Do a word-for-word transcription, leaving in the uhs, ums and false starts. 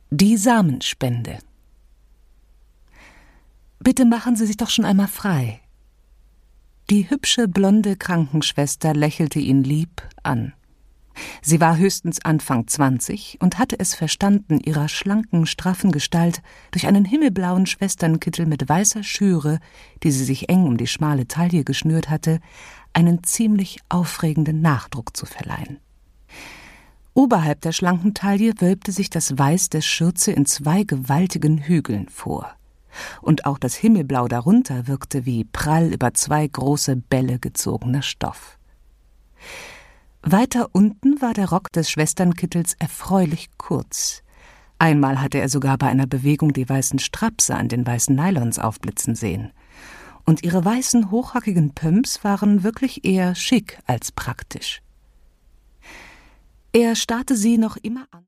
Die Samenspende. »Bitte machen Sie sich doch schon einmal frei.« Die hübsche, blonde Krankenschwester lächelte ihn lieb an. Sie war höchstens Anfang zwanzig und hatte es verstanden, ihrer schlanken, straffen Gestalt durch einen himmelblauen Schwesternkittel mit weißer Schüre, die sie sich eng um die schmale Taille geschnürt hatte, einen ziemlich aufregenden Nachdruck zu verleihen. Oberhalb der schlanken Taille wölbte sich das Weiß der Schürze in zwei gewaltigen Hügeln vor. Und auch das Himmelblau darunter wirkte wie prall über zwei große Bälle gezogener Stoff. Weiter unten war der Rock des Schwesternkittels erfreulich kurz. Einmal hatte er sogar bei einer Bewegung die weißen Strapse an den weißen Nylons aufblitzen sehen. Und ihre weißen, hochhackigen Pumps waren wirklich eher schick als praktisch. Er starrte sie noch immer an.